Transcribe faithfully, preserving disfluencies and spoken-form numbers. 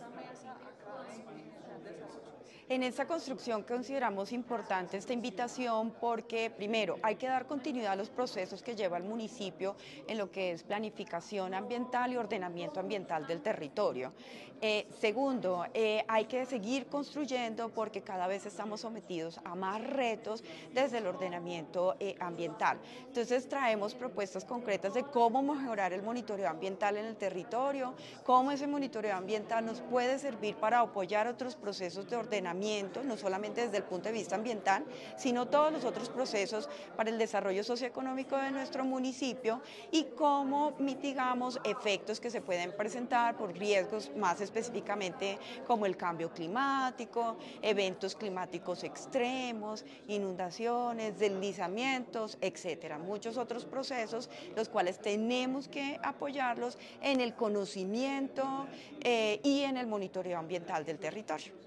esta mesa acá en, en el desarrollo? En esta construcción consideramos importante esta invitación porque, primero, hay que dar continuidad a los procesos que lleva el municipio en lo que es planificación ambiental y ordenamiento ambiental del territorio. Eh, segundo, eh, hay que seguir construyendo porque cada vez estamos sometidos a más retos desde el ordenamiento eh, ambiental. Entonces traemos propuestas concretas de cómo mejorar el monitoreo ambiental en el territorio, cómo ese monitoreo ambiental nos puede servir para apoyar otros procesos de ordenamiento, no solamente desde el punto de vista ambiental, sino todos los otros procesos para el desarrollo socioeconómico de nuestro municipio y cómo mitigamos efectos que se pueden presentar por riesgos más específicamente como el cambio climático, eventos climáticos extremos, inundaciones, deslizamientos, etcétera. Muchos otros procesos los cuales tenemos que apoyarlos en el conocimiento eh, y en el monitoreo ambiental del territorio.